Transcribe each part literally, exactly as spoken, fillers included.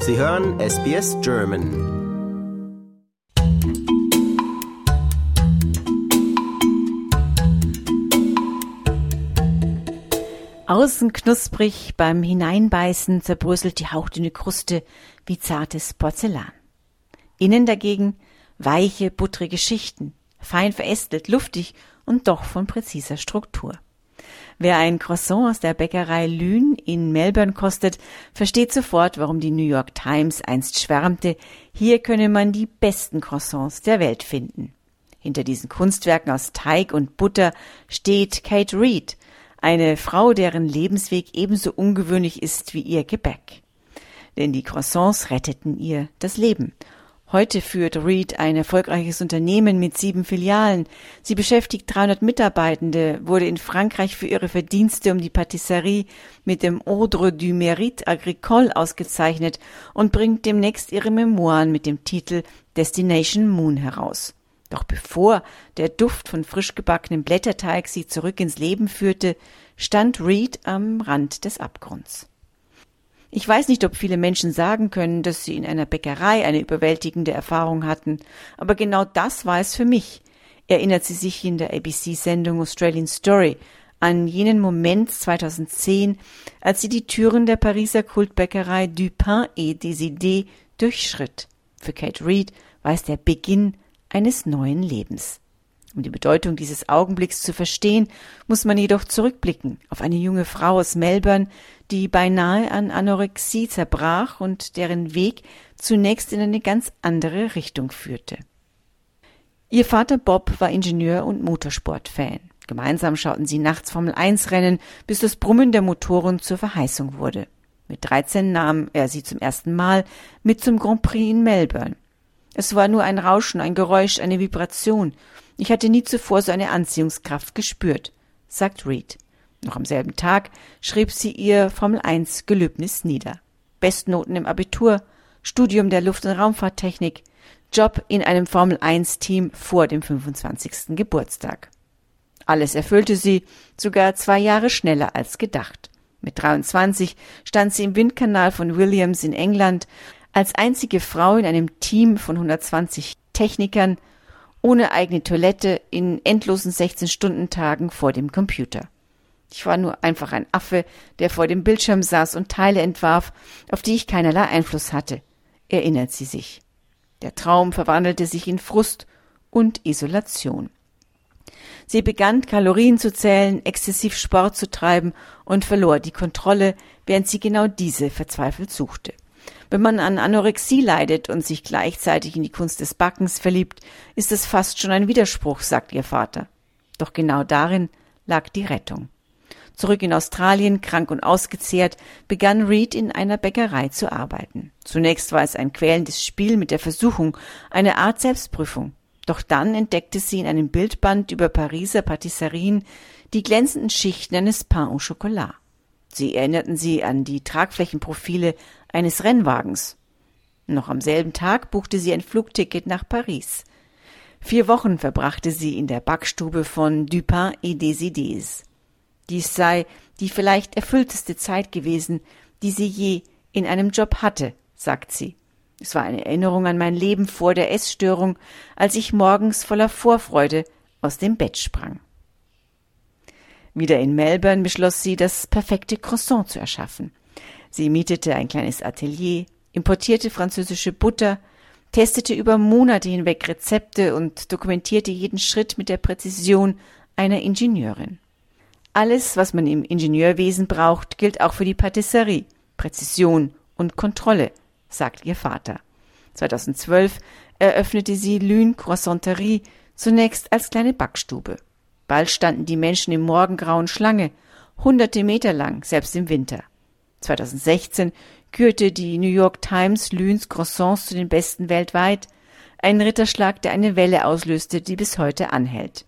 Sie hören S B S German. Außen knusprig, beim Hineinbeißen zerbröselt die hauchdünne Kruste wie zartes Porzellan. Innen dagegen weiche, buttrige Schichten, fein verästelt, luftig und doch von präziser Struktur. Wer ein Croissant aus der Bäckerei Lune in Melbourne kostet, versteht sofort, warum die New York Times einst schwärmte, hier könne man die besten Croissants der Welt finden. Hinter diesen Kunstwerken aus Teig und Butter steht Kate Reid, eine Frau, deren Lebensweg ebenso ungewöhnlich ist wie ihr Gebäck. Denn die Croissants retteten ihr das Leben. Heute führt Reid ein erfolgreiches Unternehmen mit sieben Filialen. Sie beschäftigt dreihundert Mitarbeitende, wurde in Frankreich für ihre Verdienste um die Patisserie mit dem Ordre du Mérite Agricole ausgezeichnet und bringt demnächst ihre Memoiren mit dem Titel Destination Moon heraus. Doch bevor der Duft von frisch gebackenem Blätterteig sie zurück ins Leben führte, stand Reid am Rand des Abgrunds. Ich weiß nicht, ob viele Menschen sagen können, dass sie in einer Bäckerei eine überwältigende Erfahrung hatten, aber genau das war es für mich, erinnert sie sich in der A B C-Sendung Australian Story an jenen Moment zweitausendzehn, als sie die Türen der Pariser Kultbäckerei Du Pain et des Idées durchschritt. Für Kate Reid war es der Beginn eines neuen Lebens. Um die Bedeutung dieses Augenblicks zu verstehen, muss man jedoch zurückblicken auf eine junge Frau aus Melbourne, die beinahe an Anorexie zerbrach und deren Weg zunächst in eine ganz andere Richtung führte. Ihr Vater Bob war Ingenieur und Motorsportfan. Gemeinsam schauten sie nachts Formel eins Rennen, bis das Brummen der Motoren zur Verheißung wurde. Mit dreizehn nahm er sie zum ersten Mal mit zum Grand Prix in Melbourne. Es war nur ein Rauschen, ein Geräusch, eine Vibration. Ich hatte nie zuvor so eine Anziehungskraft gespürt, sagt Reid. Noch am selben Tag schrieb sie ihr Formel eins Gelöbnis nieder. Bestnoten im Abitur, Studium der Luft- und Raumfahrttechnik, Job in einem Formel eins Team vor dem fünfundzwanzigsten Geburtstag. Alles erfüllte sie, sogar zwei Jahre schneller als gedacht. Mit dreiundzwanzig stand sie im Windkanal von Williams in England, als einzige Frau in einem Team von hundertzwanzig Technikern, ohne eigene Toilette, in endlosen sechzehn-Stunden-Tagen vor dem Computer. Ich war nur einfach ein Affe, der vor dem Bildschirm saß und Teile entwarf, auf die ich keinerlei Einfluss hatte, erinnert sie sich. Der Traum verwandelte sich in Frust und Isolation. Sie begann, Kalorien zu zählen, exzessiv Sport zu treiben und verlor die Kontrolle, während sie genau diese verzweifelt suchte. Wenn man an Anorexie leidet und sich gleichzeitig in die Kunst des Backens verliebt, ist es fast schon ein Widerspruch, sagt ihr Vater. Doch genau darin lag die Rettung. Zurück in Australien, krank und ausgezehrt, begann Reid in einer Bäckerei zu arbeiten. Zunächst war es ein quälendes Spiel mit der Versuchung, eine Art Selbstprüfung. Doch dann entdeckte sie in einem Bildband über Pariser Patisserien die glänzenden Schichten eines Pain au Chocolat. Sie erinnerten sie an die Tragflächenprofile eines Rennwagens. Noch am selben Tag buchte sie ein Flugticket nach Paris. Vier Wochen verbrachte sie in der Backstube von Du Pain et des Idées. Dies sei die vielleicht erfüllteste Zeit gewesen, die sie je in einem Job hatte, sagt sie. Es war eine Erinnerung an mein Leben vor der Essstörung, als ich morgens voller Vorfreude aus dem Bett sprang. Wieder in Melbourne beschloss sie, das perfekte Croissant zu erschaffen. Sie mietete ein kleines Atelier, importierte französische Butter, testete über Monate hinweg Rezepte und dokumentierte jeden Schritt mit der Präzision einer Ingenieurin. Alles, was man im Ingenieurwesen braucht, gilt auch für die Patisserie. Präzision und Kontrolle, sagt ihr Vater. zweitausendzwölf eröffnete sie Lune Croissanterie, zunächst als kleine Backstube. Bald standen die Menschen im morgengrauen Schlange, hunderte Meter lang, selbst im Winter. zweitausendsechzehn kürte die New York Times Lunes Croissants zu den besten weltweit, ein Ritterschlag, der eine Welle auslöste, die bis heute anhält.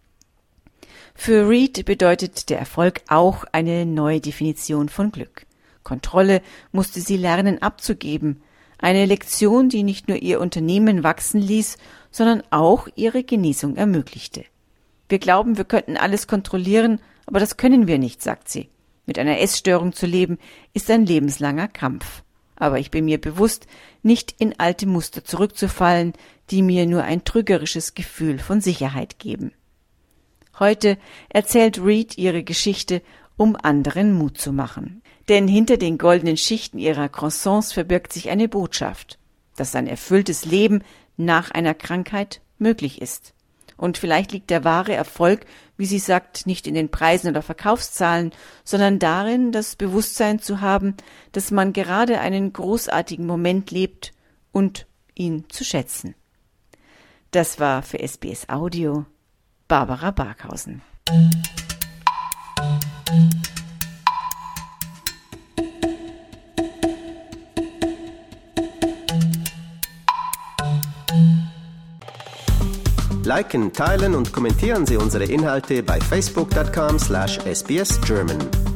Für Reid bedeutet der Erfolg auch eine neue Definition von Glück. Kontrolle musste sie lernen abzugeben, eine Lektion, die nicht nur ihr Unternehmen wachsen ließ, sondern auch ihre Genesung ermöglichte. Wir glauben, wir könnten alles kontrollieren, aber das können wir nicht, sagt sie. Mit einer Essstörung zu leben, ist ein lebenslanger Kampf. aber ich bin mir bewusst, nicht in alte Muster zurückzufallen, die mir nur ein trügerisches Gefühl von Sicherheit geben. Heute erzählt Reed ihre Geschichte, um anderen Mut zu machen. Denn hinter den goldenen Schichten ihrer Croissants verbirgt sich eine Botschaft, dass ein erfülltes Leben nach einer Krankheit möglich ist. Und vielleicht liegt der wahre Erfolg, wie sie sagt, nicht in den Preisen oder Verkaufszahlen, sondern darin, das Bewusstsein zu haben, dass man gerade einen großartigen Moment lebt und ihn zu schätzen. Das war für S B S Audio Barbara Barkhausen. Liken, teilen und kommentieren Sie unsere Inhalte bei facebook dot com slash S B S German.